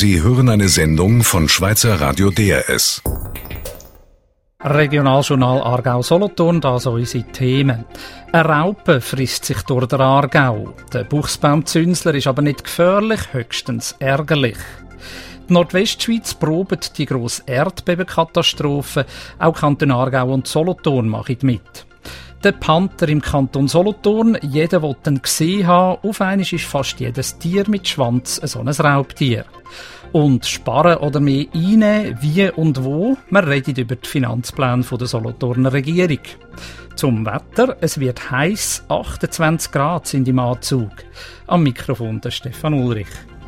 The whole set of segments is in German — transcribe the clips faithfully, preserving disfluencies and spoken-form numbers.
Sie hören eine Sendung von Schweizer Radio D R S. Regionaljournal Aargau-Solothurn, das unsere Themen. Eine Raupe frisst sich durch den Aargau. Der Buchsbaumzünsler ist aber nicht gefährlich, höchstens ärgerlich. Die Nordwestschweiz probt die grosse Erdbebenkatastrophe. Auch Kanton Aargau und Solothurn machen mit. Der Panther im Kanton Solothurn, jeder will ihn gesehen haben. Auf einmal ist fast jedes Tier mit Schwanz so ein Raubtier. Und sparen oder mehr einnehmen, wie und wo? Wir reden über die Finanzpläne der Solothurner Regierung. Zum Wetter, es wird heiß, achtundzwanzig Grad sind im Anzug. Am Mikrofon der Stefan Ulrich.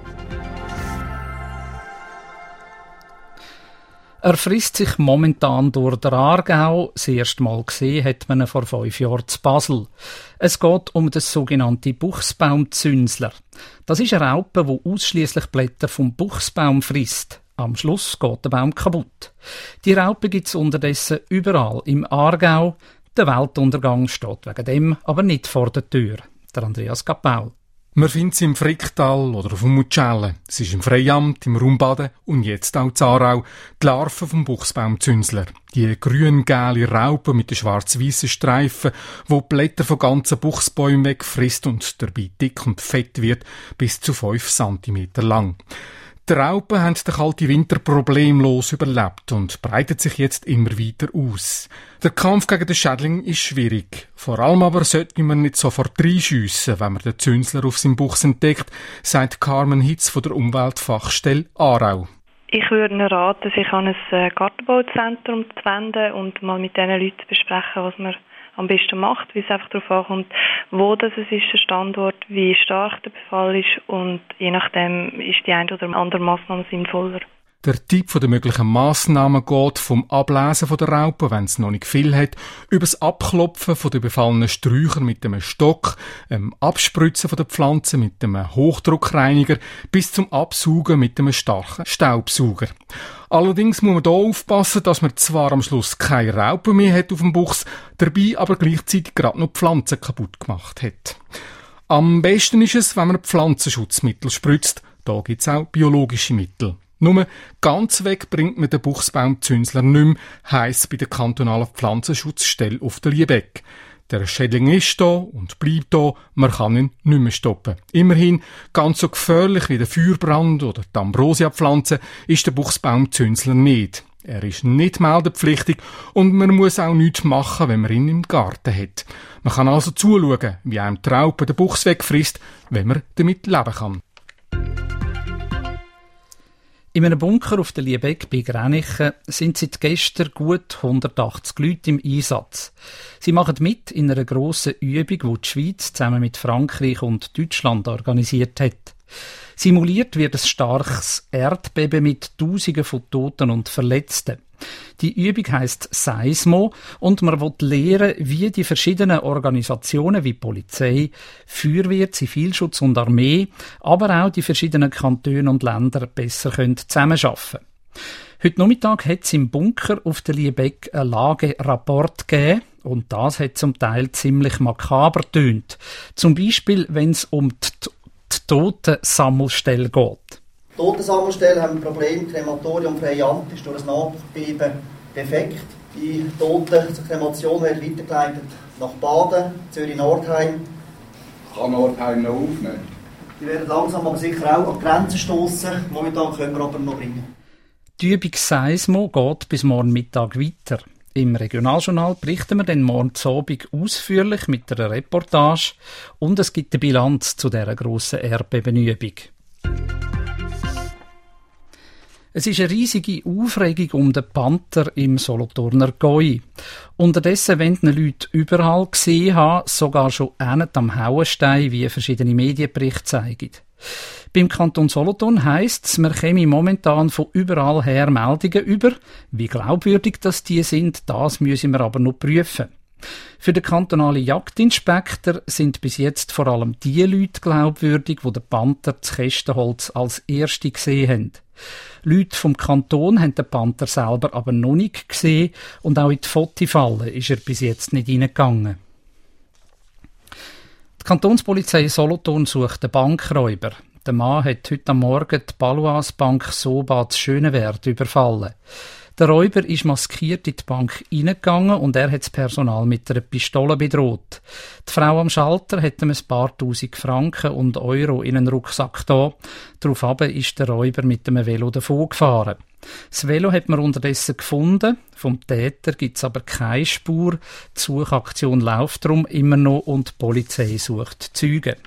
Er frisst sich momentan durch den Aargau. Das erste Mal gesehen hat man ihn vor fünf Jahren zu Basel. Es geht um den sogenannten Buchsbaumzünsler. Das ist eine Raupe, die ausschliesslich Blätter vom Buchsbaum frisst. Am Schluss geht der Baum kaputt. Die Raupe gibt es unterdessen überall im Aargau. Der Weltuntergang steht wegen dem aber nicht vor der Tür. Der Andreas Kappau. Man findet sie im Fricktal oder auf dem Mucelle. Es ist im Freiamt, im Rumbaden und jetzt auch in Aarau. Die Larven vom Buchsbaumzünsler. Die grün-gelbe Raupe mit den schwarz-weißen Streifen, wo die Blätter von ganzen Buchsbäumen wegfrisst und dabei dick und fett wird, bis zu fünf Zentimeter lang. Die Raupen haben den kalten Winter problemlos überlebt und breitet sich jetzt immer weiter aus. Der Kampf gegen den Schädling ist schwierig. Vor allem aber sollte man nicht sofort reinschiessen, wenn man den Zünsler auf seinem Buchs entdeckt, sagt Carmen Hitz von der Umweltfachstelle Aarau. Ich würde Ihnen raten, sich an ein Gartenbauzentrum zu wenden und mal mit diesen Leuten zu besprechen, was man am besten macht, wie es einfach darauf ankommt, wo das es ist, der Standort, wie stark der Befall ist und je nachdem ist die eine oder andere Massnahme sinnvoller. Der Typ der möglichen Massnahmen geht vom Ablesen der Raupen, wenn es noch nicht viel hat, über das Abklopfen der befallenen Sträucher mit einem Stock, dem Abspritzen der Pflanzen mit einem Hochdruckreiniger bis zum Absaugen mit einem starken Staubsauger. Allerdings muss man hier aufpassen, dass man zwar am Schluss keine Raupen mehr hat auf dem Buchs, dabei aber gleichzeitig gerade noch die Pflanzen kaputt gemacht hat. Am besten ist es, wenn man Pflanzenschutzmittel spritzt. Da gibt es auch biologische Mittel. Nur ganz weg bringt man den Buchsbaumzünsler nicht mehr, heisst bei der kantonalen Pflanzenschutzstelle auf der Liebeck. Der Schädling ist da und bleibt da, man kann ihn nicht mehr stoppen. Immerhin, ganz so gefährlich wie der Feuerbrand oder die Ambrosia-Pflanze ist der Buchsbaumzünsler nicht. Er ist nicht meldepflichtig und man muss auch nichts machen, wenn man ihn im Garten hat. Man kann also zuschauen, wie einem die Raupe den Buchs wegfrisst, wenn man damit leben kann. In einem Bunker auf der Liebeck bei Gränichen sind seit gestern gut hundertachtzig Leute im Einsatz. Sie machen mit in einer grossen Übung, die die Schweiz zusammen mit Frankreich und Deutschland organisiert hat. Simuliert wird ein starkes Erdbeben mit Tausenden von Toten und Verletzten. Die Übung heisst Seismo und man will lernen, wie die verschiedenen Organisationen wie Polizei, Feuerwehr, Zivilschutz und Armee, aber auch die verschiedenen Kantone und Länder besser zusammenarbeiten können. Heute Nachmittag hat es im Bunker auf der Liebeck einen Lagerapport gegeben und das hat zum Teil ziemlich makaber getönt. Zum Beispiel, wenn es um die, die Totensammelstelle geht. Die Totensammelstelle haben ein Problem. Krematorium Freiamt ist durch das Nachbeben defekt. Die Toten zur Kremation werden weitergeleitet nach Baden, Zürich-Nordheim. Kann Nordheim noch aufnehmen? Die werden langsam aber sicher auch an die Grenzen stossen. Momentan können wir aber noch bringen. Die Übung Seismo geht bis morgen Mittag weiter. Im Regionaljournal berichten wir dann morgen Abend ausführlich mit einer Reportage und es gibt eine Bilanz zu dieser grossen Erdbebenübung. Es ist eine riesige Aufregung um den Panther im Solothurner Goi. Unterdessen wollen die Leute überall gesehen haben, sogar schon ähnlich am Hauenstein, wie verschiedene Medienberichte zeigen. Beim Kanton Solothurn heisst es, man käme momentan von überall her Meldungen über. Wie glaubwürdig das die sind, das müssen wir aber noch prüfen. Für den kantonalen Jagdinspektor sind bis jetzt vor allem die Leute glaubwürdig, die den Panther zu Kästenholz als erste gesehen haben. Leute vom Kanton haben den Panther selber aber noch nicht gesehen und auch in die Fotofalle ist er bis jetzt nicht hineingegangen. Die Kantonspolizei Solothurn sucht den Bankräuber. Der Mann hat heute am Morgen die Baloise Bank Soba zu Schönewerd überfallen. Der Räuber ist maskiert in die Bank hineingegangen und er hat das Personal mit einer Pistole bedroht. Die Frau am Schalter hat ihm ein paar tausend Franken und Euro in einen Rucksack da. Daraufhin ist der Räuber mit dem Velo davon gefahren. Das Velo hat man unterdessen gefunden. Vom Täter gibt es aber keine Spur. Die Suchaktion läuft darum immer noch und die Polizei sucht Zeugen.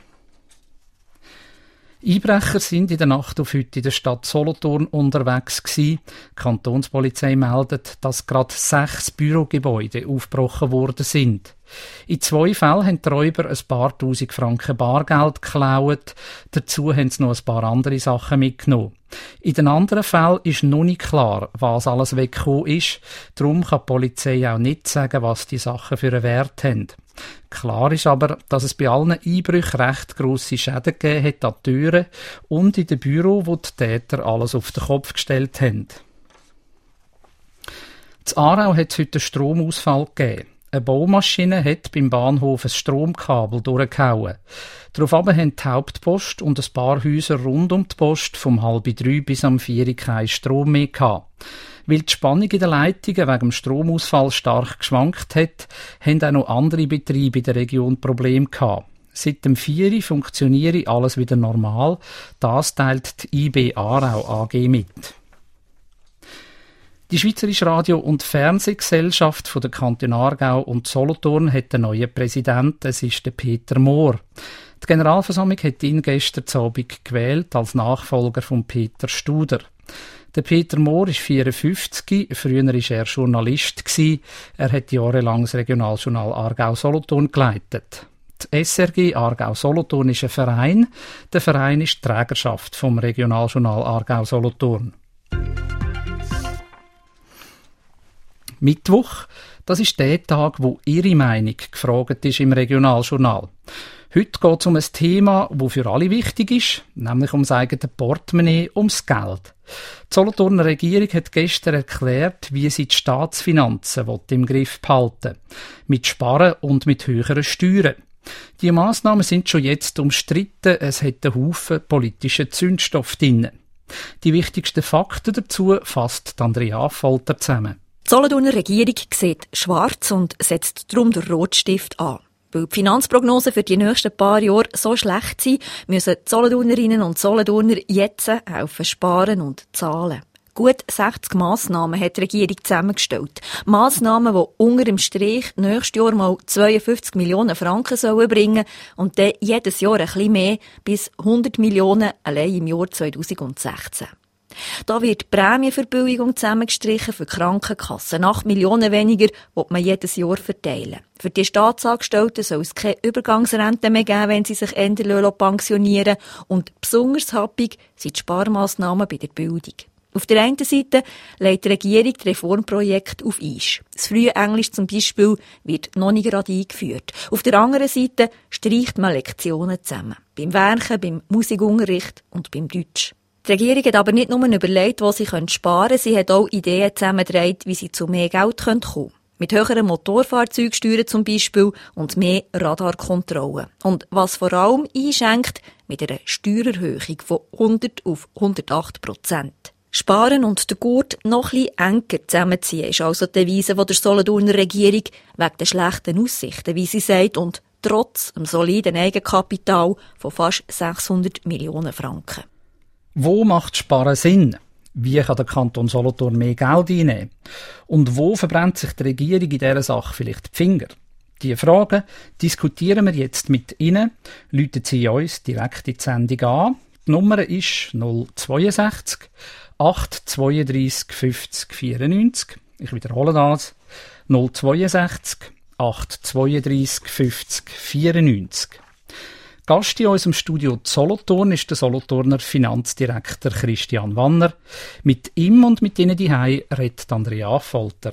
Einbrecher sind in der Nacht auf heute in der Stadt Solothurn unterwegs gewesen. Die Kantonspolizei meldet, dass gerade sechs Bürogebäude aufgebrochen worden sind. In zwei Fällen haben die Räuber ein paar tausend Franken Bargeld geklaut. Dazu haben sie noch ein paar andere Sachen mitgenommen. In den anderen Fällen ist noch nicht klar, was alles weggekommen ist. Darum kann die Polizei auch nicht sagen, was die Sachen für einen Wert haben. Klar ist aber, dass es bei allen Einbrüchen recht grosse Schäden gegeben hat an die Türen und in den Büros, wo die Täter alles auf den Kopf gestellt haben. In Aarau hat es heute einen Stromausfall gegeben. Eine Baumaschine hat beim Bahnhof ein Stromkabel durchgehauen. Daraufhin haben die Hauptpost und ein paar Häuser rund um die Post vom halb drei bis am vier keinen Strom mehr gehabt. Weil die Spannung in den Leitungen wegen dem Stromausfall stark geschwankt hat, haben auch noch andere Betriebe in der Region Probleme gehabt. Seit dem vier funktioniere alles wieder normal. Das teilt die I B Aarau A G mit. Die Schweizerische Radio- und Fernsehgesellschaft von der Kanton Aargau und Solothurn hat einen neuen Präsidenten. Es ist der Peter Mohr. Die Generalversammlung hat ihn gestern Abend gewählt als Nachfolger von Peter Studer. Der Peter Mohr ist vierundfünfzig, früher war er Journalist. Er hat jahrelang das Regionaljournal Aargau-Solothurn geleitet. Die S R G Aargau-Solothurn ist ein Verein. Der Verein ist die Trägerschaft vom Regionaljournal Aargau-Solothurn. Mittwoch, das ist der Tag, wo Ihre Meinung gefragt ist im Regionaljournal. Heute geht es um ein Thema, das für alle wichtig ist, nämlich ums eigene Portemonnaie, ums Geld. Die Solothurner Regierung hat gestern erklärt, wie sie die Staatsfinanzen im Griff behalten will. Mit Sparen und mit höheren Steuern. Die Massnahmen sind schon jetzt umstritten, es hat einen Haufen politischen Zündstoff drin. Die wichtigsten Fakten dazu fasst Andrea Affolter zusammen. Die Solothurner Regierung sieht schwarz und setzt darum den Rotstift an. Weil die Finanzprognosen für die nächsten paar Jahre so schlecht sind, müssen die Solothurnerinnen und Solothurner jetzt helfen sparen und zahlen. Gut sechzig Massnahmen hat die Regierung zusammengestellt. Massnahmen, die unter dem Strich nächstes Jahr mal zweiundfünfzig Millionen Franken sollen bringen und dann jedes Jahr ein bisschen mehr, bis hundert Millionen allein im Jahr zweitausendsechzehn. Da wird die Prämienverbilligung zusammengestrichen für die Krankenkassen. acht Millionen weniger will man jedes Jahr verteilen. Für die Staatsangestellten soll es keine Übergangsrente mehr geben, wenn sie sich Ende pensionieren lassen. Und besonders happig sind die Sparmassnahmen bei der Bildung. Auf der einen Seite legt die Regierung das Reformprojekt auf Eis. Das frühe Englisch zum Beispiel wird noch nicht gerade eingeführt. Auf der anderen Seite streicht man Lektionen zusammen. Beim Werken, beim Musikunterricht und beim Deutsch. Die Regierung hat aber nicht nur überlegt, wo sie sparen können, sie hat auch Ideen zusammengetragen, wie sie zu mehr Geld kommen können. Mit höheren Motorfahrzeugsteuern zum Beispiel und mehr Radarkontrollen. Und was vor allem einschenkt, mit einer Steuererhöhung von hundert auf hundertacht Prozent. Sparen und den Gurt noch ein bisschen enger zusammenziehen, ist also die Devise der Solothurner Regierung wegen der schlechten Aussichten, wie sie sagt, und trotz einem soliden Eigenkapital von fast sechshundert Millionen Franken. Wo macht Sparen Sinn? Wie kann der Kanton Solothurn mehr Geld einnehmen? Und wo verbrennt sich die Regierung in dieser Sache vielleicht die Finger? Diese Fragen diskutieren wir jetzt mit Ihnen. Rufen Sie uns direkt in die Sendung an. Die Nummer ist null sechs zwei acht drei zwei fünfzig vierundneunzig. Ich wiederhole das. null sechs zwei acht drei zwei fünfzig vierundneunzig. Gast in unserem Studio Solothurn ist der Solothurner Finanzdirektor Christian Wanner. Mit ihm und mit Ihnen daheim redet Andrea Affolter.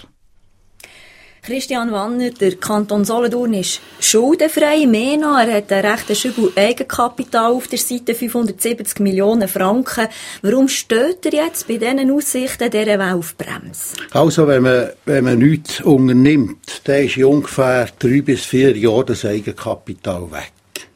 Christian Wanner, der Kanton Solothurn ist schuldenfrei, mehr noch. Er hat einen rechten Schügel Eigenkapital auf der Seite, fünfhundertsiebzig Millionen Franken. Warum steht er jetzt bei diesen Aussichten dieser auf Bremse? Also, wenn man, wenn man nichts unternimmt, dann ist in ungefähr drei bis vier Jahren das Eigenkapital weg.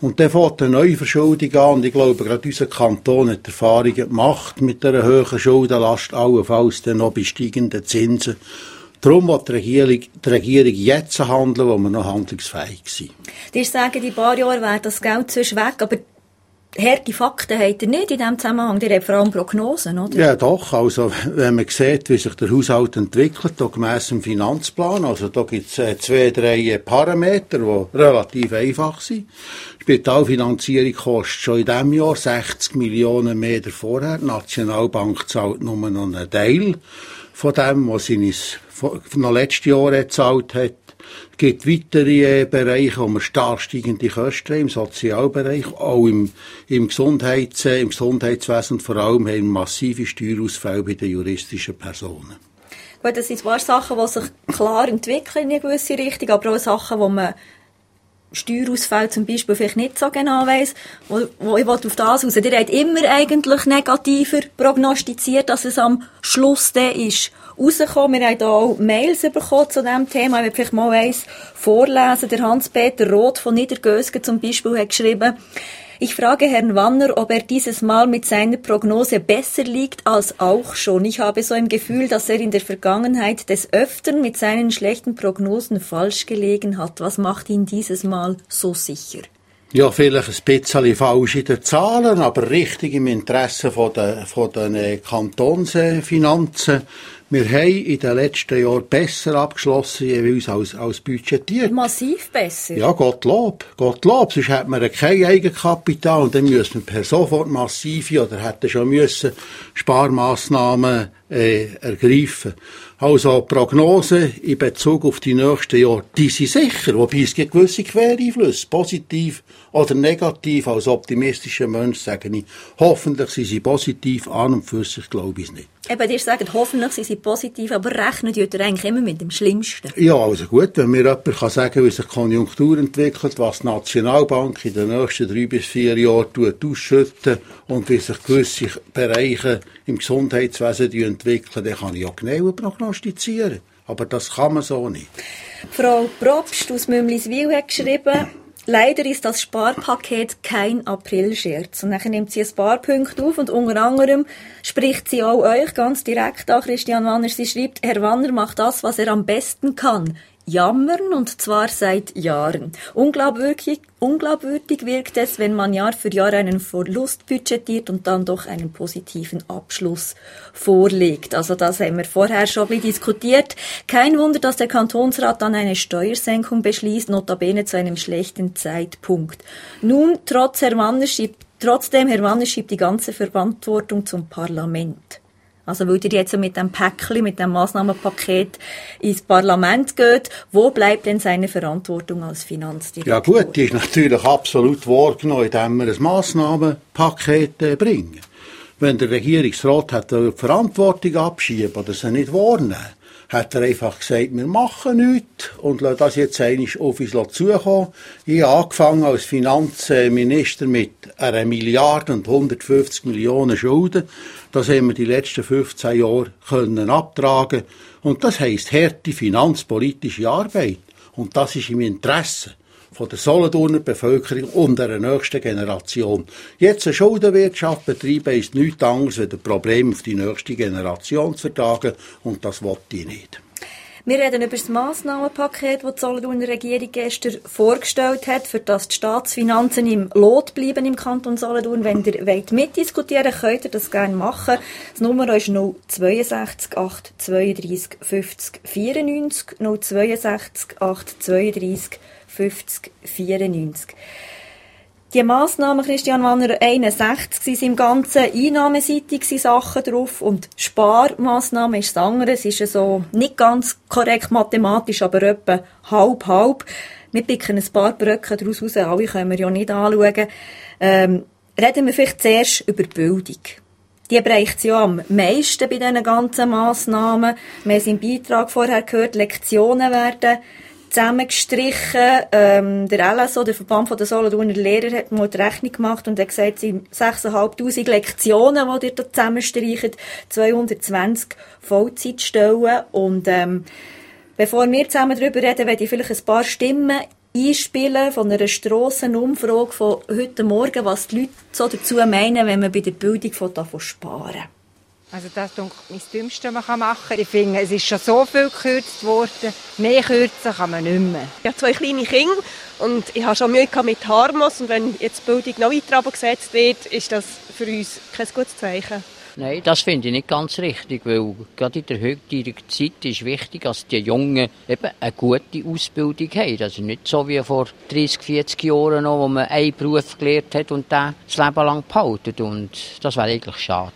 Und dann fängt eine Neuverschuldung an. Und ich glaube, gerade unser Kanton hat Erfahrungen gemacht mit einer hohen Schuldenlast, allenfalls dann noch bei steigenden Zinsen. Darum will die Regierung, die Regierung jetzt handeln, wo wir noch handlungsfähig sind. Die sagen, in ein paar Jahren wäre das Geld sonst weg, aber harte Fakten habt ihr nicht in diesem Zusammenhang. Ihr habt vor allem Prognosen, oder? Ja, doch. Also, wenn man sieht, wie sich der Haushalt entwickelt, da gemäss dem Finanzplan, also da gibt es äh, zwei, drei Parameter, die relativ einfach sind. Die Spitalfinanzierung kostet schon in diesem Jahr sechzig Millionen mehr als vorher. Die Nationalbank zahlt nur noch einen Teil von dem, was sie uns noch letztes Jahr gezahlt hat. Es gibt weitere äh, Bereiche, wo wir stark steigende Kosten haben, im Sozialbereich, auch im, im, Gesundheits-, äh, im Gesundheitswesen, vor allem haben wir massive Steuerausfälle bei den juristischen Personen. Gut, das sind ein paar Sachen, die sich klar entwickeln in eine gewisse Richtung, aber auch Sachen, wo man Steuerausfälle zum Beispiel vielleicht nicht so genau weiss. Wo, wo ich wollte auf das raus. Ihr habt immer eigentlich negativer prognostiziert, dass es am Schluss dann ist rausgekommen. Wir haben hier auch Mails bekommen zu diesem Thema. Ich will vielleicht mal eins vorlesen. Der Hans-Peter Roth von Niedergösgen zum Beispiel hat geschrieben: Ich frage Herrn Wanner, ob er dieses Mal mit seiner Prognose besser liegt als auch schon. Ich habe so ein Gefühl, dass er in der Vergangenheit des Öfteren mit seinen schlechten Prognosen falsch gelegen hat. Was macht ihn dieses Mal so sicher? Ja, vielleicht ein bisschen falsch in den Zahlen, aber richtig im Interesse von den, von den Kantonsfinanzen. Wir haben in den letzten Jahren besser abgeschlossen jeweils als, als budgetiert. Massiv besser? Ja, Gottlob. Gottlob. Sonst hätte man kein Eigenkapital und dann müssen wir per sofort massive oder hätten schon müssen Sparmaßnahmen äh, ergreifen. Also Prognosen in Bezug auf die nächsten Jahre, die sind sicher, wobei es gibt gewisse Quereinflüsse, positiv oder negativ. Als optimistischer Mensch sage ich, hoffentlich sind sie positiv, an und für sich glaube ich es nicht. Eben, ihr sagt, hoffentlich sind sie positiv, aber rechnen ihr eigentlich immer mit dem Schlimmsten? Ja, also gut, wenn mir jemand kann sagen, wie sich die Konjunktur entwickelt, was die Nationalbank in den nächsten drei bis vier Jahren ausschütten und wie sich gewisse Bereiche im Gesundheitswesen entwickeln, dann kann ich auch genauer prognostizieren. Aber das kann man so nicht. Frau Probst aus Mümliswil hat geschrieben, leider ist das Sparpaket kein Aprilscherz. Und dann nimmt sie ein paar Punkte auf und unter anderem spricht sie auch euch ganz direkt an, Christian Wanner. Sie schreibt, Herr Wanner macht das, was er am besten kann. Jammern, und zwar seit Jahren. Unglaubwürdig, unglaubwürdig wirkt es, wenn man Jahr für Jahr einen Verlust budgetiert und dann doch einen positiven Abschluss vorlegt. Also das haben wir vorher schon ein bisschen diskutiert. Kein Wunder, dass der Kantonsrat dann eine Steuersenkung beschließt, notabene zu einem schlechten Zeitpunkt. Nun, trotz Herr Wanner schiebt, trotzdem, Herr Wanner schiebt die ganze Verantwortung zum Parlament. Also, weil ihr jetzt mit dem Päckchen, mit dem Massnahmenpaket ins Parlament geht, wo bleibt denn seine Verantwortung als Finanzdirektor? Ja gut, die ist natürlich absolut wahrgenommen, indem wir ein Massnahmenpaket bringen. Wenn der Regierungsrat hat die Verantwortung abschieben oder sie nicht wahrnehmen, hat er einfach gesagt, wir machen nichts und lassen das jetzt einmal auf uns zukommen. Ich habe angefangen als Finanzminister mit einer Milliarde und hundertfünfzig Millionen Schulden. Das haben wir die letzten fünfzehn Jahre können abtragen. Und das heisst harte finanzpolitische Arbeit. Und das ist im Interesse von der Solothurner Bevölkerung und der nächsten Generation. Jetzt eine Schuldenwirtschaft betreiben ist nichts anderes, als ein Problem auf die nächste Generation zu vertagen. Und das will ich nicht. Wir reden über das Massnahmenpaket, das die Solothurner Regierung gestern vorgestellt hat, für das die Staatsfinanzen im Lot bleiben im Kanton Solothurn. Wenn ihr wollt mitdiskutieren wollt, könnt ihr das gerne machen. Das Nummer ist null zwei sechs acht zwei drei fünf vierundneunzig, null zwei sechs acht zwei drei fünf vierundneunzig. Die Massnahmen, Christian Wanner, einundsechzig sind im Ganzen, einnahmenseitig sind Sachen drauf und Sparmassnahmen ist das andere. Es ist so nicht ganz korrekt mathematisch, aber etwa halb, halb. Wir picken ein paar Brücken daraus raus, alle können wir ja nicht anschauen. Ähm, reden wir vielleicht zuerst über Bildung. Die bereicht es ja am meisten bei diesen ganzen Massnahmen. Wir haben es im Beitrag vorher gehört, Lektionen werden zusammengestrichen. Ähm, der L S O, der Verband der Solothurner Lehrer, hat mal die Rechnung gemacht und hat gesagt, es sind sechstausendfünfhundert Lektionen, die ihr da zusammenstreichen, zweihundertzwanzig Vollzeitstellen. Und ähm, bevor wir zusammen darüber reden, werde ich vielleicht ein paar Stimmen Einspielen von einer Strassenumfrage von heute Morgen, was die Leute so dazu meinen, wenn man bei der Bildung davon sparen. Also das ist das Dümmste, was man machen kann. Ich finde, es ist schon so viel gekürzt worden. Mehr kürzen kann man nicht mehr. Ich habe zwei kleine Kinder und ich habe schon Mühe mit Harmos. Und wenn jetzt die Bildung noch weiter gesetzt wird, ist das für uns kein gutes Zeichen. Nein, das finde ich nicht ganz richtig, weil gerade in der heutigen Zeit ist wichtig, dass die Jungen eben eine gute Ausbildung haben. Also nicht so wie vor dreißig, vierzig Jahren noch, wo man einen Beruf gelernt hat und den das Leben lang behalten. Und das wäre eigentlich schade.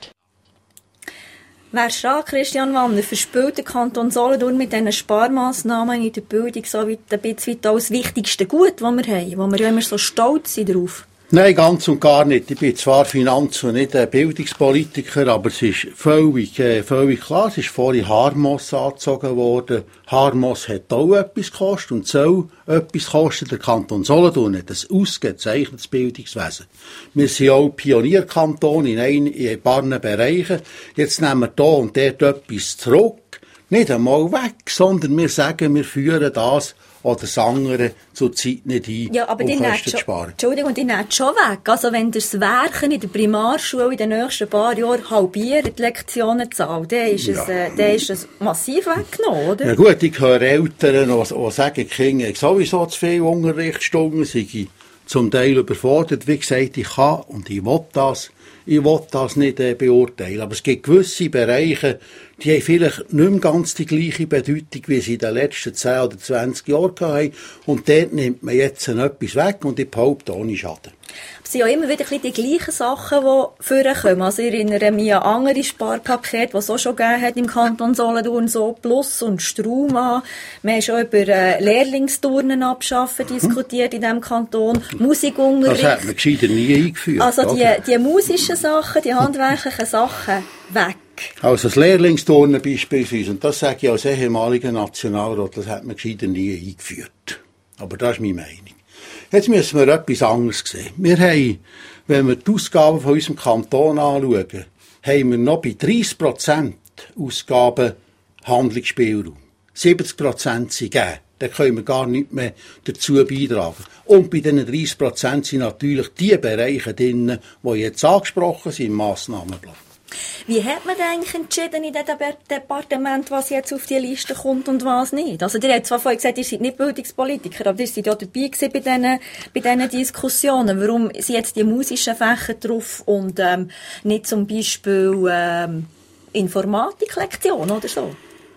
Wer schade, Christian Wanner, verspielt der Kanton Solothurn mit diesen Sparmassnahmen in der Bildung so ein bisschen das wichtigste Gut, das wir haben, wo wir ja immer so stolz sind drauf? Nein, ganz und gar nicht. Ich bin zwar Finanz- und nicht ein Bildungspolitiker, aber es ist völlig, äh, völlig klar. Es ist vorhin Harmos angezogen worden. Harmos hat auch etwas gekostet und soll etwas kosten. Der Kanton Solothurn hat ein ausgezeichnetes Bildungswesen. Wir sind auch Pionierkanton in, ein, in ein paar Bereichen. Jetzt nehmen wir hier und dort etwas zurück. Nicht einmal weg, sondern wir sagen, wir führen das oder das andere zur Zeit nicht ein, ja, aber um Kosten zu sparen. Entschuldigung, die nehmen schon weg. Also wenn das Werken in der Primarschule in den nächsten paar Jahren halbiert, die Lektionenzahl, dann ist, ja. es, äh, dann ist es massiv weggenommen, oder? Ja gut, ich höre Eltern, die, die sagen, die Kinder haben sowieso zu viele Unterrichtsstunden, sind zum Teil überfordert. Wie gesagt, ich kann und ich will das. Ich will das nicht äh, beurteilen. Aber es gibt gewisse Bereiche, die haben vielleicht nicht mehr ganz die gleiche Bedeutung, wie sie in den letzten zehn oder zwanzig Jahren hatten. Und dort nimmt man jetzt etwas weg und ich behaupte ohne Schaden. Es sind ja immer wieder die gleichen Sachen, die vorkommen. Also ich erinnere mich an andere Sparpakete, die es auch schon gegeben hat im Kanton Solothurn, so Plus und Struma. Wir haben schon über äh, Lehrlingsturnen abschaffen diskutiert in diesem Kanton. Musikunterricht. Das hat man gescheiter nie eingeführt. Also die, die musischen Sachen, die handwerklichen Sachen, weg. Also das Lehrlingsturnen beispielsweise, und das sage ich als ehemaliger Nationalrat, das hat man gescheiter nie eingeführt. Aber das ist meine Meinung. Jetzt müssen wir etwas anderes sehen. Wir haben, wenn wir die Ausgaben von unserem Kanton anschauen, haben wir noch bei dreißig Prozent Ausgaben Handlungsspielraum. siebzig Prozent sind gegeben. Da können wir gar nicht mehr dazu beitragen. Und bei diesen dreißig Prozent sind natürlich die Bereiche drin, die jetzt angesprochen sind im Massnahmenplan. Wie hat man denn eigentlich entschieden in diesem Departement, was jetzt auf die Liste kommt und was nicht? Also, ihr habt zwar vorhin gesagt, ihr seid nicht Bildungspolitiker, aber ihr seid ja dabei gewesen bei diesen, bei diesen Diskussionen. Warum sind jetzt die musischen Fächer drauf und ähm, nicht zum Beispiel ähm, Informatiklektion oder so?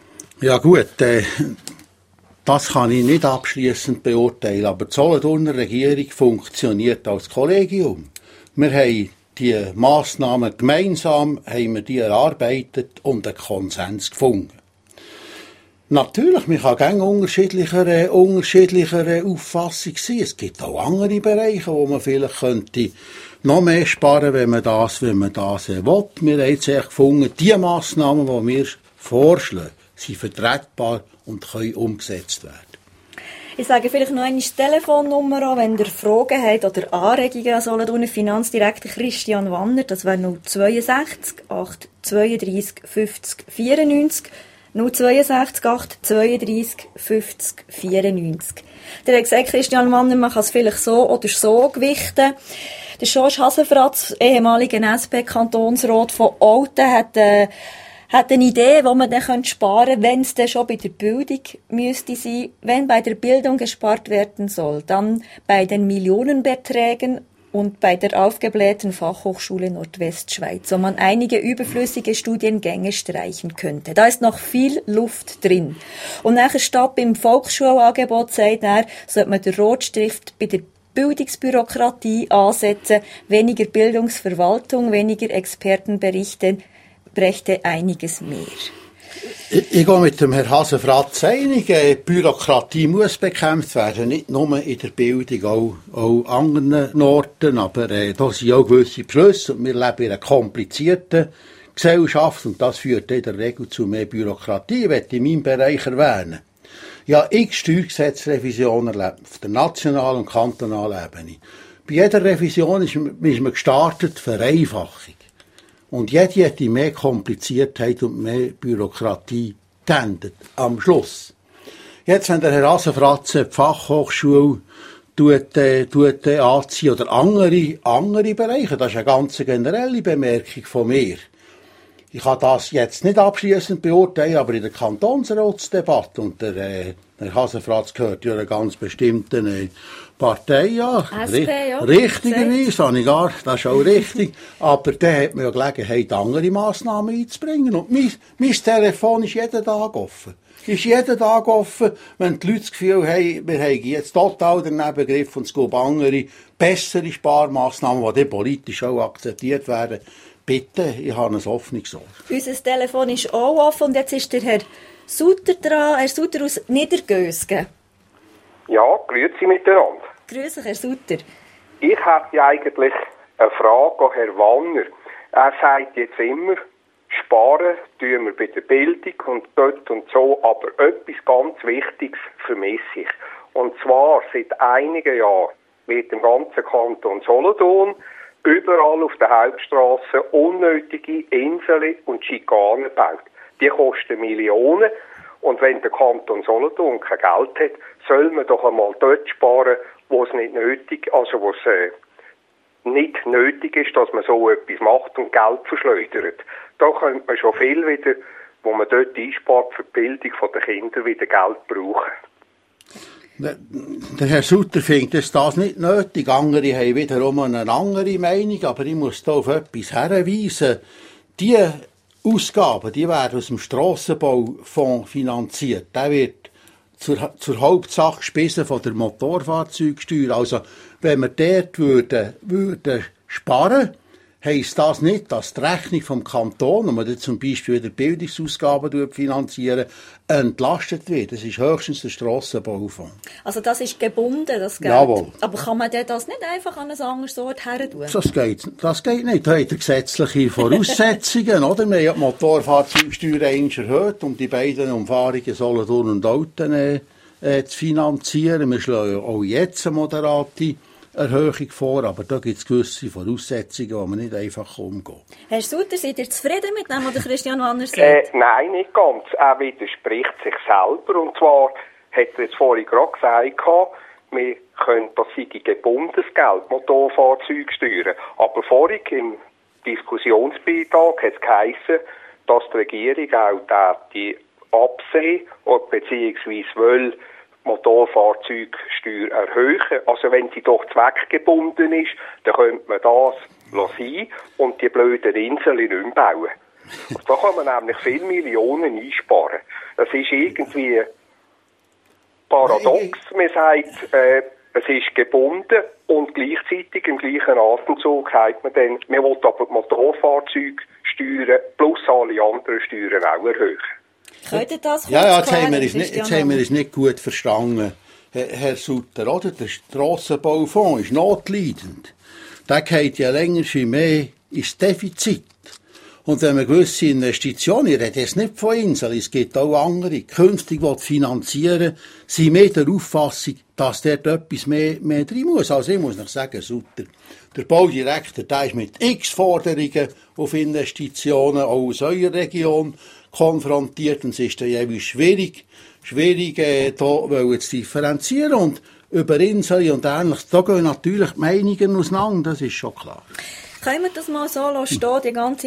Ja gut, äh, das kann ich nicht abschliessend beurteilen, aber die Solothurner Regierung funktioniert als Kollegium. Wir haben die Massnahmen gemeinsam haben wir die erarbeitet und einen Konsens gefunden. Natürlich, man kann gerne unterschiedlicher, unterschiedlicher Auffassung sein. Es gibt auch andere Bereiche, wo man vielleicht könnte noch mehr sparen, wenn man das, wenn man das will. Wir haben jetzt gefunden, die Massnahmen, die wir vorschlagen, sind vertretbar und können umgesetzt werden. Ich sage vielleicht noch einmal die Telefonnummer an, wenn ihr Fragen habt oder Anregungen an Solothurner Finanzdirektor Christian Wanner. Das wäre null sechs zwei acht zweiunddreissig fünfzig vierundneunzig. null sechs zwei acht zweiunddreissig fünfzig vierundneunzig. Der hat gesagt, Christian Wanner, man kann es vielleicht so oder so gewichten. Der George Hasenfratz, ehemaliger S P-Kantonsrat von Olten, hat äh, hat eine Idee, wo man dann sparen könnte, wenn es dann schon bei der Bildung müsste sein. Wenn bei der Bildung gespart werden soll, dann bei den Millionenbeträgen und bei der aufgeblähten Fachhochschule Nordwestschweiz, wo man einige überflüssige Studiengänge streichen könnte. Da ist noch viel Luft drin. Und nachher statt beim Volksschulangebot, sagt er, sollte man den Rotstift bei der Bildungsbürokratie ansetzen, weniger Bildungsverwaltung, weniger Expertenberichte, brächte einiges mehr. Ich, ich gehe mit dem Herrn Hasenfratz einig. Die Bürokratie muss bekämpft werden, nicht nur in der Bildung, auch, auch an anderen Orten. Aber äh, da sind auch gewisse Beschlüsse. Und wir leben in einer komplizierten Gesellschaft und das führt in der Regel zu mehr Bürokratie. Ich möchte in meinem Bereich erwähnen. Ja, ich Steuergesetzrevisionen erlebt, auf der nationalen und kantonalen Ebene. Bei jeder Revision ist, ist man gestartet, Vereinfachung. Und jede hätte mehr Kompliziertheit und mehr Bürokratie geendet. Am Schluss Jetzt, wenn der Herr Hasenfratz die Fachhochschule tut, äh, tut, äh, anziehen oder andere, andere Bereiche, das ist eine ganz generelle Bemerkung von mir. Ich kann das jetzt nicht abschliessend beurteilen, aber in der Kantonsratsdebatte, und der, äh, der Hasenfratz gehört ja einer ganz bestimmten äh, Partei, ja. S P, ja. Richtigerweise, habe ich gar, das ist auch richtig. Aber der hat mir ja Gelegenheit, andere Massnahmen einzubringen. Und mein, mein Telefon ist jeden Tag offen. Ist jeden Tag offen, wenn die Leute das Gefühl haben, wir haben jetzt total daneben gegriffen und es gibt andere, bessere Sparmassnahmen, die dann politisch auch akzeptiert werden. Bitte, ich habe ein offenes Ohr. Unser Telefon ist auch offen und jetzt ist der Herr Sutter dran, Herr Sutter aus Niedergösgen. Ja, grüezi miteinander. Grüß Herr Sutter. Ich hätte eigentlich eine Frage an Herrn Wanner. Er sagt jetzt immer, sparen tun wir bei der Bildung und dort und so, aber etwas ganz Wichtiges vermisse ich. Und zwar seit einigen Jahren wird im ganzen Kanton Solothurn überall auf der Hauptstrasse unnötige Inseln und Schikanen gebaut. Die kosten Millionen. Und wenn der Kanton Solothurn kein Geld hat, soll man doch einmal dort sparen, wo es nicht nötig, also wo es äh, nicht nötig ist, dass man so etwas macht und Geld verschleudert. Da könnte man schon viel wieder, wo man dort einspart für die Bildung der Kinder, wieder Geld brauchen. Der Herr Sutter findet das nicht nötig. Andere haben wiederum eine andere Meinung, aber ich muss da auf etwas hinweisen. Die Ausgaben, die werden aus dem Strassenbaufonds finanziert. Der wird zur, zur Hauptsache gespeisen von der Motorfahrzeugsteuer. Also, wenn wir dort würden, würden sparen, heisst das nicht, dass die Rechnung vom Kanton, wenn man dann zum Beispiel wieder Bildungsausgaben finanzieren, entlastet wird. Das ist höchstens der Strassenbaufonds. Also das ist gebunden, das Geld. Jawohl. Aber kann man das nicht einfach an ein anderes Ort her tun? Das geht, das geht nicht. Da hat er gesetzliche Voraussetzungen, oder? Wir haben die Motorfahrzeugsteuer einmal erhöht, um die beiden Umfahrungen Solothurn und Olten äh, äh, zu finanzieren. Wir schlagen auch jetzt eine moderate Erhöhung vor, aber da gibt es gewisse Voraussetzungen, die man nicht einfach umgehen kann. Herr Sutter, seid ihr zufrieden mit dem, was Christian Wanner sagt? Äh, nein, nicht ganz. Er widerspricht sich selber. Und zwar hat er jetzt vorhin gerade gesagt, wir können, das sei gebundenes Geld, Motorfahrzeugsteuern. Aber vorhin im Diskussionsbeitrag hat es geheissen, dass die Regierung auch die absehen beziehungsweise will Motorfahrzeugsteuer erhöhen. Also wenn sie doch zweckgebunden ist, dann könnte man das sein und die blöden Inseln nicht mehr bauen. Und da kann man nämlich viele Millionen einsparen. Das ist irgendwie paradox. Man sagt, äh, es ist gebunden und gleichzeitig im gleichen Atemzug sagt man dann, man will aber die Motorfahrzeugsteuern plus alle anderen Steuern auch erhöhen. Könnt ihr das ja, ja, jetzt haben wir es nicht, jetzt haben wir es nicht gut verstanden, Herr, Herr Sutter, oder? Der Strassenbaufonds ist notleidend. Der geht ja länger wie mehr ins Defizit. Und wenn man gewisse Investitionen, ich rede jetzt nicht von Inseln, es gibt auch andere, künftig finanzieren, sind wir der Auffassung, dass dort etwas mehr, mehr drin muss. Also ich muss noch sagen, Sutter, der Baudirektor, der ist mit x Forderungen auf Investitionen, auch aus eurer Region, konfrontiert, und es ist dann jeweils schwierig, schwierig, äh, da zu differenzieren. Und über Inseln und Ähnliches, da gehen natürlich die Meinungen auseinander, das ist schon klar. Können wir das mal so stehen, die ganze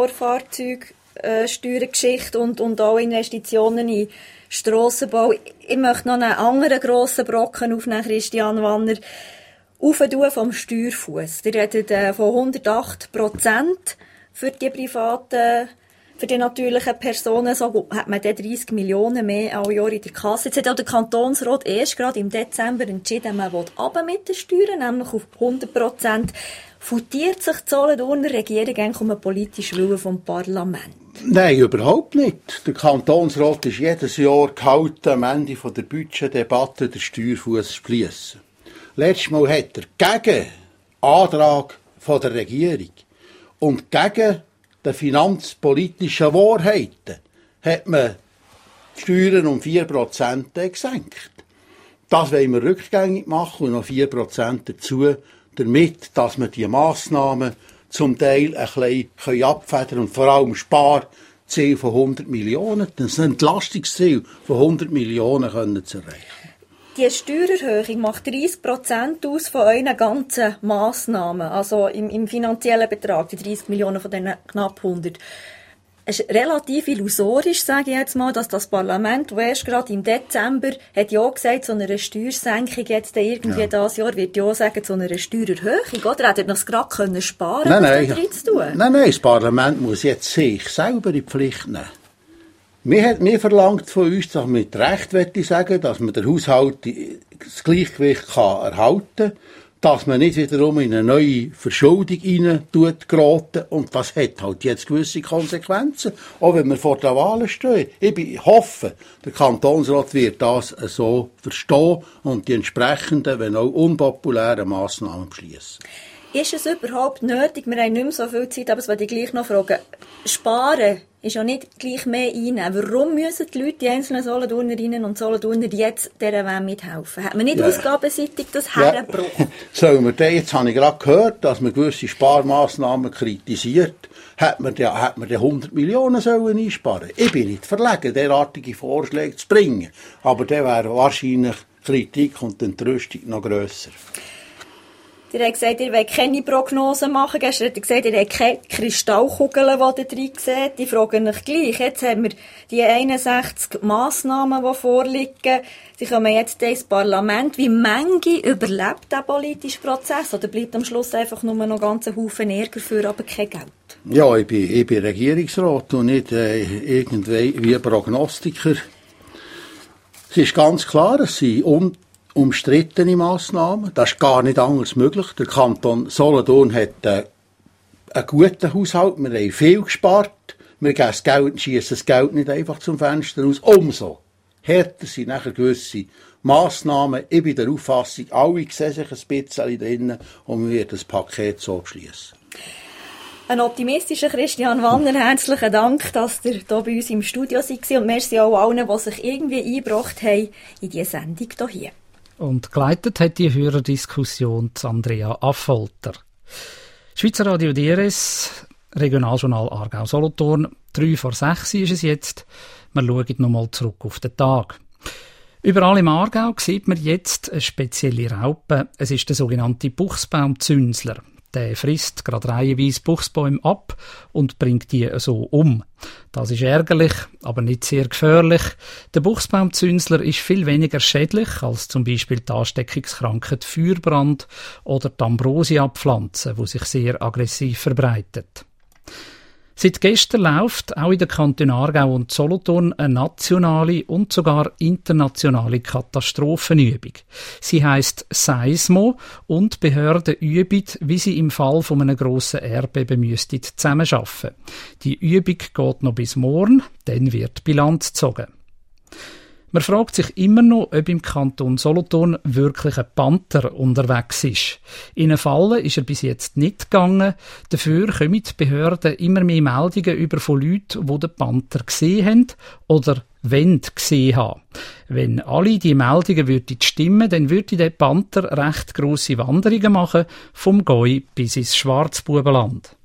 Motorfahrzeugsteuergeschichte und, und auch Investitionen in Strassenbau? Ich möchte noch einen anderen grossen Brocken aufnehmen, Christian Wanner. Aufentun vom Steuerfuss. Die redet äh, von hundertacht Prozent für die privaten, für die natürlichen Personen. So hat man dann dreissig Millionen mehr alle Jahr in der Kasse. Jetzt hat auch der Kantonsrat erst gerade im Dezember entschieden, man will runter mit den Steuern, nämlich auf hundert Prozent. Futiert sich die Solothurner Regierung eigentlich um einen politischen Willen vom Parlament? Nein, überhaupt nicht. Der Kantonsrat ist jedes Jahr gehalten, am Ende der Budgetdebatte den Steuerfuss zu schliessen. Letztes Mal hat er gegen Antrag von der Regierung und gegen die finanzpolitischen Wahrheiten hat man die Steuern um vier Prozent gesenkt. Das wollen wir rückgängig machen und noch vier Prozent dazu, damit, dass wir die Massnahmen zum Teil ein bisschen abfedern und vor allem Sparziele Ziel von hundert Millionen, das Entlastungsziel von hundert Millionen können zu erreichen. Die Steuererhöhung macht dreißig Prozent aus von euren ganzen Massnahmen, also im, im finanziellen Betrag, die dreißig Millionen von diesen knapp hundert. Es ist relativ illusorisch, sage ich jetzt mal, dass das Parlament, das erst gerade im Dezember hat ja gesagt, so eine Steuersenkung jetzt irgendwie ja. dieses Jahr, wird ja sagen, so eine Steuererhöhung, oder? Hättet ihr das gerade können sparen, nein, was nein, da drin zu tun? Nein, nein, das Parlament muss jetzt sich selber in die Pflicht nehmen. Mir hat mir verlangt von uns, dass wir mit Recht möchte ich sagen, dass man den Haushalt das Gleichgewicht kann erhalten kann, dass man nicht wiederum in eine neue Verschuldung rein tut geraten. Und das hat halt jetzt gewisse Konsequenzen, auch wenn wir vor der Wahl stehen. Ich hoffe, der Kantonsrat wird das so verstehen und die entsprechenden, wenn auch unpopulären Massnahmen beschließen. Ist es überhaupt nötig? Wir haben nicht mehr so viel Zeit, aber das wollte ich gleich noch fragen. Sparen ist ja nicht gleich mehr einnehmen. Warum müssen die Leute, die einzelnen Solothurnerinnen und Solothurner, jetzt dieser Welt mithelfen? Hat man nicht ja. ausgabenseitig das ja. hergebracht? Sollen wir denn, jetzt habe ich gerade gehört, dass man gewisse Sparmaßnahmen kritisiert. Hat man ja, hat man hundert Millionen sollen einsparen? Ich bin nicht verlegen, derartige Vorschläge zu bringen. Aber dann wäre wahrscheinlich Kritik und die Entrüstung noch grösser. Ihr habt gesagt, ihr wollt keine Prognosen machen. Gestern habt ihr gesagt, ihr habt keine Kristallkugeln, die ihr drin seht. Ich frage euch gleich. Jetzt haben wir die einundsechzig Massnahmen, die vorliegen. Sie kommen jetzt ins Parlament. Wie Menge überlebt der politische Prozess? Oder bleibt am Schluss einfach nur noch ganz ein Haufen Ärger für, aber kein Geld? Ja, ich bin, ich bin Regierungsrat und nicht äh, irgendwie wie Prognostiker. Es ist ganz klar, es sind un- umstrittene Massnahmen. Das ist gar nicht anders möglich. Der Kanton Solothurn hat äh, einen guten Haushalt. Wir haben viel gespart. Wir geben das Geld, schiessen das Geld nicht einfach zum Fenster raus. Umso härter sind nachher gewisse Massnahmen. Ich bin der Auffassung, alle sehen sich ein bisschen drin und wir werden das Paket so beschließen. Ein optimistischer Christian Wanner, herzlichen Dank, dass ihr hier bei uns im Studio seid und merci auch allen, die sich irgendwie eingebracht haben in diese Sendung hier. Und geleitet hat die Hörerdiskussion Andrea Affolter. Schweizer Radio D R S, Regionaljournal Aargau-Solothurn, drei vor sechs ist es jetzt. Wir schauen nochmal zurück auf den Tag. Überall im Aargau sieht man jetzt eine spezielle Raupe. Es ist der sogenannte Buchsbaumzünsler. Der frisst gerade reihenweise Buchsbäume ab und bringt die so um. Das ist ärgerlich, aber nicht sehr gefährlich. Der Buchsbaumzünsler ist viel weniger schädlich als zum Beispiel die Ansteckungskrankheit Feuerbrand oder die Ambrosia-Pflanze, die sich sehr aggressiv verbreitet. Seit gestern läuft auch in den Kantonen Aargau und Solothurn eine nationale und sogar internationale Katastrophenübung. Sie heisst Seismo und Behörden üben, wie sie im Fall von einem grossen Erdbeben müssten zusammenarbeiten. Die Übung geht noch bis morgen, dann wird Bilanz gezogen. Man fragt sich immer noch, ob im Kanton Solothurn wirklich ein Panther unterwegs ist. In einem Fall ist er bis jetzt nicht gegangen. Dafür kommen die Behörden immer mehr Meldungen über von Leuten, die den Panther gesehen haben oder wollen gesehen haben. Wenn alle diese Meldungen würden stimmen, dann würde der Panther recht grosse Wanderungen machen, vom Goi bis ins Schwarzbubenland.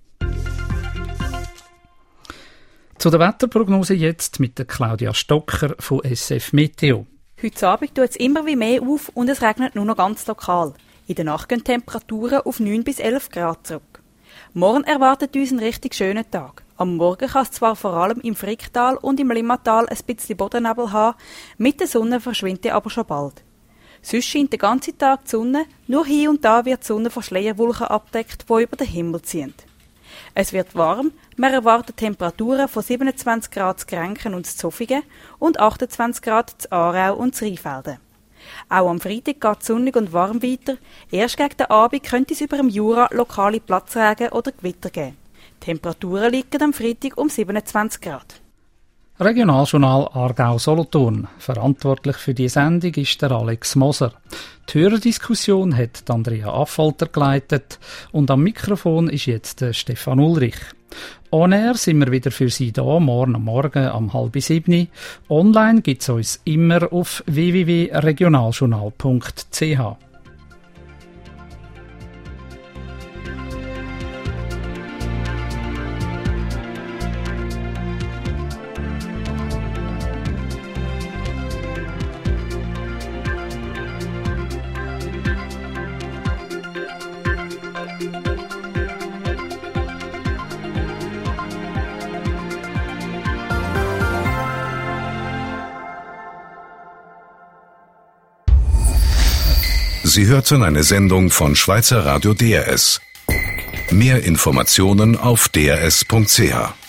Zu der Wetterprognose jetzt mit der Claudia Stocker von S F Meteo. Heute Abend tut es immer wie mehr auf und es regnet nur noch ganz lokal. In der Nacht gehen Temperaturen auf neun bis elf Grad zurück. Morgen erwartet uns ein richtig schöner Tag. Am Morgen kann es zwar vor allem im Fricktal und im Limmatal ein bisschen Bodennebel haben, mit der Sonne verschwindet er aber schon bald. Sonst scheint den ganzen Tag die Sonne, nur hier und da wird die Sonne von Schleierwolken abdeckt, die über den Himmel ziehen. Es wird warm, wir erwarten Temperaturen von siebenundzwanzig Grad zu Grenken und zu Zofingen und achtundzwanzig Grad zu Aarau und zu Rheinfelden. Auch am Freitag geht es sonnig und warm weiter. Erst gegen den Abend könnte es über dem Jura lokale Platzregen oder Gewitter geben. Die Temperaturen liegen am Freitag um siebenundzwanzig Grad. Regionaljournal Aargau-Solothurn. Verantwortlich für die Sendung ist der Alex Moser. Die Hörerdiskussion hat Andrea Affolter geleitet und am Mikrofon ist jetzt Stefan Ulrich. On air sind wir wieder für Sie da, morgen am Morgen um halb sieben. Online gibt es uns immer auf w w w punkt regionaljournal punkt c h. Sie hörten eine Sendung von Schweizer Radio D R S. Mehr Informationen auf d r s punkt c h.